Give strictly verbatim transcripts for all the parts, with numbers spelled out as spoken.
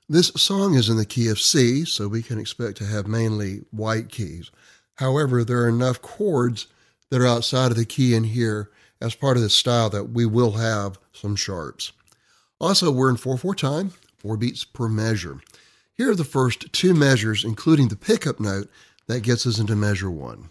This song is in the key of C, so we can expect to have mainly white keys. However, there are enough chords that are outside of the key in here as part of this style that we will have some sharps. Also, we're in four four time, four beats per measure. Here are the first two measures, including the pickup note that gets us into measure one.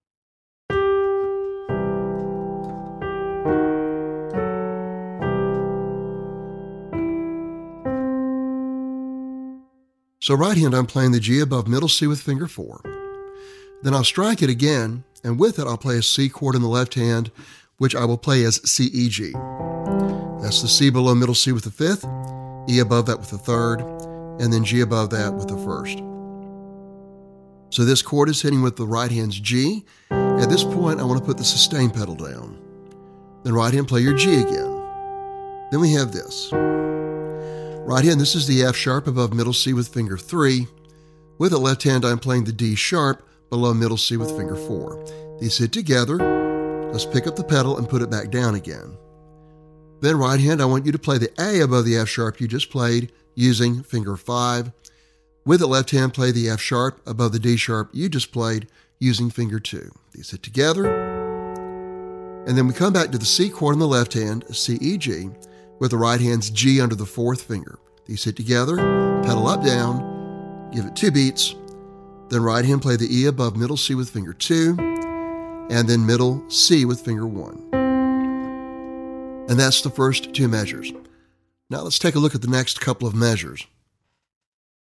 So right hand, I'm playing the G above middle C with finger four. Then I'll strike it again, and with it I'll play a C chord in the left hand, which I will play as C E G. That's the C below middle C with the fifth, E above that with the third, and then G above that with the first. So this chord is hitting with the right hand's G. At this point, I want to put the sustain pedal down. Then right hand, play your G again. Then we have this. Right hand, this is the F sharp above middle C with finger three. With the left hand, I'm playing the D sharp below middle C with finger four. These hit together. Let's pick up the pedal and put it back down again. Then right hand, I want you to play the A above the F sharp you just played using finger five. With the left hand, play the F sharp above the D sharp you just played using finger two. These hit together. And then we come back to the C chord in the left hand, C E G, with the right hand's G under the fourth finger. These hit together, pedal up, down, give it two beats. Then right hand, play the E above middle C with finger two, and then middle C with finger one. And that's the first two measures. Now let's take a look at the next couple of measures.